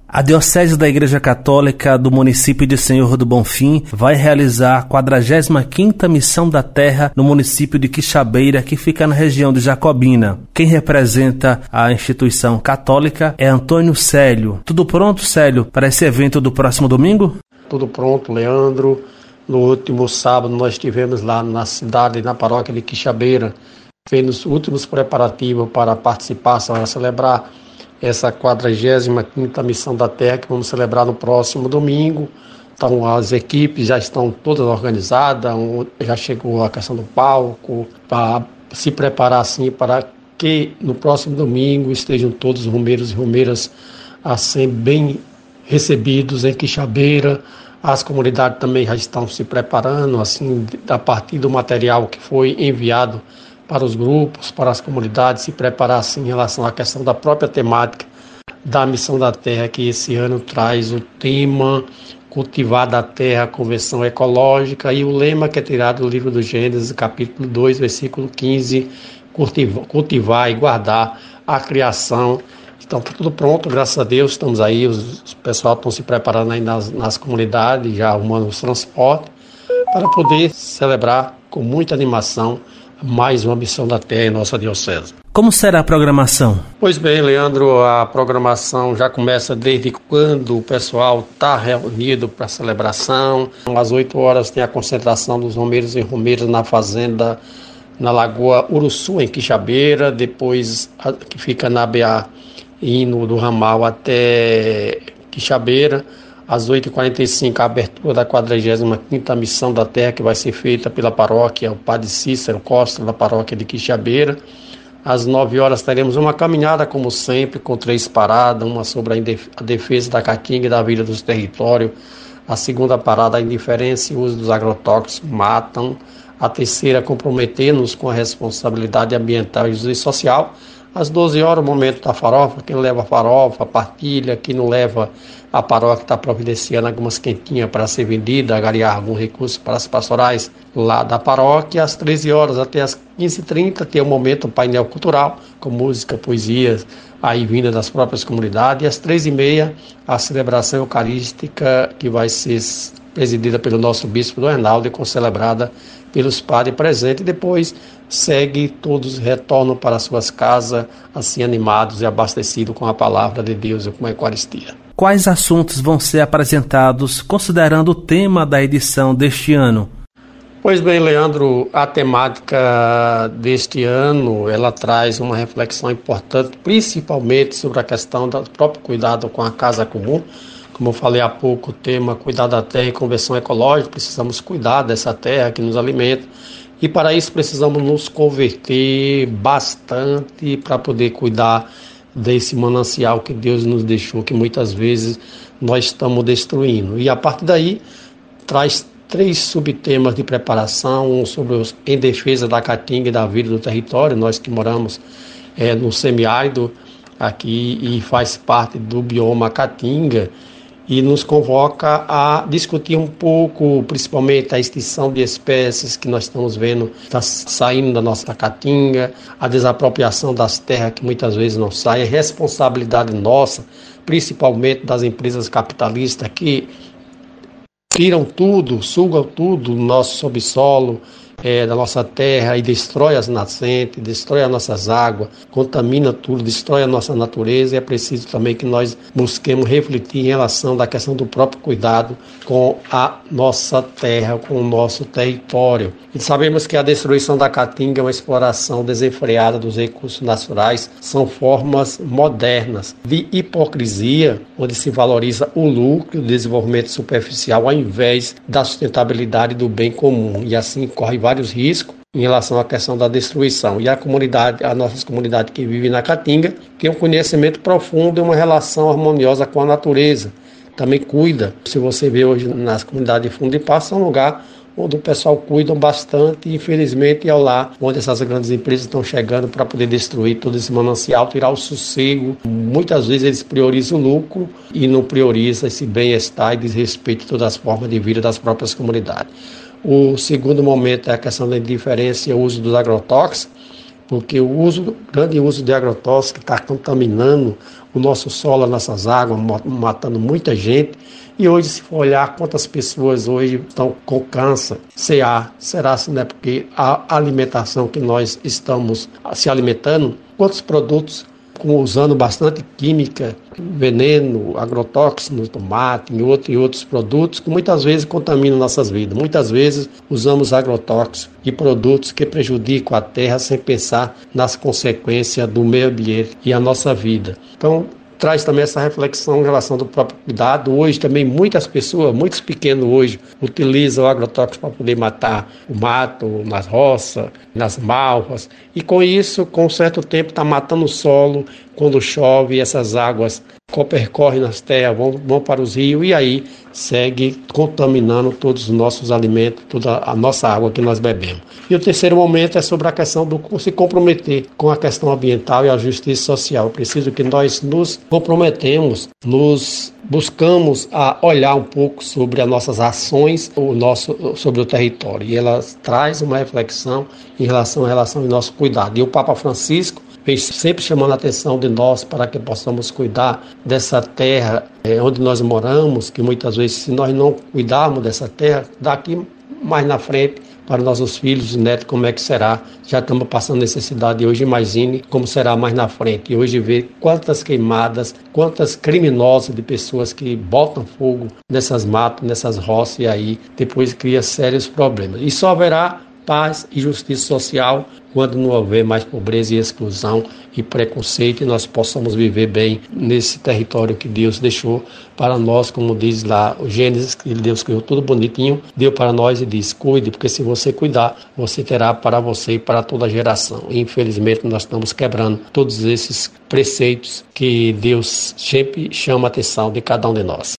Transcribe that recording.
A Diocese da Igreja Católica do município de Senhor do Bonfim vai realizar a 45ª Missão da Terra no município de Quixabeira, que fica na região de Jacobina. Quem representa a instituição católica é Antônio Célio. Tudo pronto, Célio, para esse evento do próximo domingo? Tudo pronto, Leandro. No último sábado nós estivemos lá na cidade, na paróquia de Quixabeira, fazendo os últimos preparativos para participar, para celebrar essa 45ª Missão da Terra, que vamos celebrar no próximo domingo. Então as equipes já estão todas organizadas, já chegou a questão do palco, para se preparar assim para que no próximo domingo estejam todos os romeiros e romeiras assim bem recebidos em Quixabeira. As comunidades também já estão se preparando assim a partir do material que foi enviado para os grupos, para as comunidades, se preparar assim, em relação à questão da própria temática da Missão da Terra, que esse ano traz o tema Cultivar da Terra, Conversão Ecológica, e o lema que é tirado do livro do Gênesis, capítulo 2, versículo 15, cultivar e guardar a criação. Então, está tudo pronto, graças a Deus, estamos aí, o pessoal estão se preparando aí nas comunidades, já arrumando os transportes, para poder celebrar com muita animação mais uma Missão da Terra em nossa diocese. Como será a programação? Pois bem, Leandro, a programação já começa desde quando o pessoal está reunido para a celebração. Às 8 horas tem a concentração dos romeiros e romeiras na fazenda, na Lagoa Uruçu, em Quixabeira, depois que fica na BA, indo do ramal até Quixabeira. Às 8h45, a abertura da 45ª Missão da Terra, que vai ser feita pela paróquia, o Padre Cícero Costa, da paróquia de Quixabeira. Às 9 horas teremos uma caminhada, como sempre, com 3 paradas, uma sobre a defesa da caatinga e da vida dos territórios. A segunda parada, a indiferença e o uso dos agrotóxicos matam. A terceira, comprometer-nos com a responsabilidade ambiental e justiça social. Às 12 horas, o momento da farofa, quem leva a farofa, partilha, quem não leva, a paróquia está providenciando algumas quentinhas para ser vendida, agariar algum recurso para as pastorais lá da paróquia. Às 13 horas até às 15h30 tem o momento do painel cultural, com música, poesias, aí vinda das próprias comunidades. E às 13h30, a celebração eucarística, que vai ser presidida pelo nosso bispo Dom Reinaldo e concelebrada pelos padres presentes. E depois segue, todos retornam para suas casas, assim animados e abastecidos com a palavra de Deus e com a Eucaristia. Quais assuntos vão ser apresentados, considerando o tema da edição deste ano? Pois bem, Leandro, a temática deste ano, ela traz uma reflexão importante, principalmente sobre a questão do próprio cuidado com a casa comum. Como eu falei há pouco, o tema Cuidar da Terra e Conversão Ecológica, precisamos cuidar dessa terra que nos alimenta. E para isso precisamos nos converter bastante para poder cuidar desse manancial que Deus nos deixou, que muitas vezes nós estamos destruindo. E a partir daí traz 3 subtemas de preparação, um sobre em defesa da caatinga e da vida do território, nós que moramos no semiárido aqui e faz parte do bioma caatinga, e nos convoca a discutir um pouco, principalmente a extinção de espécies que nós estamos vendo está saindo da nossa caatinga, a desapropriação das terras que muitas vezes não sai, a responsabilidade nossa, principalmente das empresas capitalistas que tiram tudo, sugam tudo do nosso subsolo, da nossa terra e destrói as nascentes, destrói as nossas águas, contamina tudo, destrói a nossa natureza. E é preciso também que nós busquemos refletir em relação da questão do próprio cuidado com a nossa terra, com o nosso território. E sabemos que a destruição da caatinga é uma exploração desenfreada dos recursos naturais, são formas modernas de hipocrisia, onde se valoriza o lucro, o desenvolvimento superficial, ao invés da sustentabilidade do bem comum. E assim corre vários riscos em relação à questão da destruição. E a nossa comunidade que vive na caatinga tem um conhecimento profundo e uma relação harmoniosa com a natureza. Também cuida. Se você vê hoje nas comunidades de fundo de passo, é um lugar onde o pessoal cuida bastante, e infelizmente é lá onde essas grandes empresas estão chegando para poder destruir todo esse manancial, tirar o sossego. Muitas vezes eles priorizam o lucro e não priorizam esse bem-estar e desrespeito de todas as formas de vida das próprias comunidades. O segundo momento é a questão da indiferença e o uso dos agrotóxicos, porque o grande uso de agrotóxicos está contaminando o nosso solo, as nossas águas, matando muita gente. E hoje, se for olhar quantas pessoas hoje estão com câncer, CA, será assim, né? Porque a alimentação que nós estamos se alimentando, quantos produtos usando bastante química, veneno, agrotóxico no tomate, em outros produtos que muitas vezes contaminam nossas vidas. Muitas vezes usamos agrotóxicos e produtos que prejudicam a terra sem pensar nas consequências do meio ambiente e a nossa vida. Então, traz também essa reflexão em relação do próprio cuidado. Hoje também muitas pessoas, muitos pequenos hoje, utilizam o agrotóxico para poder matar o mato, nas roças, nas malvas. E com isso, com um certo tempo, está matando o solo. Quando chove, essas águas percorrem nas terras, vão para os rios e aí segue contaminando todos os nossos alimentos, toda a nossa água que nós bebemos. E o terceiro momento é sobre a questão do se comprometer com a questão ambiental e a justiça social. É preciso que nós nos comprometemos, nos buscamos a olhar um pouco sobre as nossas ações, sobre o território. E ela traz uma reflexão em relação ao nosso cuidado. E o Papa Francisco vem sempre chamando a atenção de nós para que possamos cuidar dessa terra onde nós moramos, que muitas vezes, se nós não cuidarmos dessa terra, daqui mais na frente, para nossos filhos e netos, como é que será. Já estamos passando necessidade hoje, imagine como será mais na frente. E hoje ver quantas queimadas, quantas criminosas de pessoas que botam fogo nessas matas, nessas roças, e aí depois cria sérios problemas. E só haverá paz e justiça social quando não houver mais pobreza e exclusão e preconceito, e nós possamos viver bem nesse território que Deus deixou para nós, como diz lá o Gênesis, que Deus criou tudo bonitinho, deu para nós e diz: cuide, porque se você cuidar, você terá para você e para toda a geração. E infelizmente nós estamos quebrando todos esses preceitos que Deus sempre chama a atenção de cada um de nós.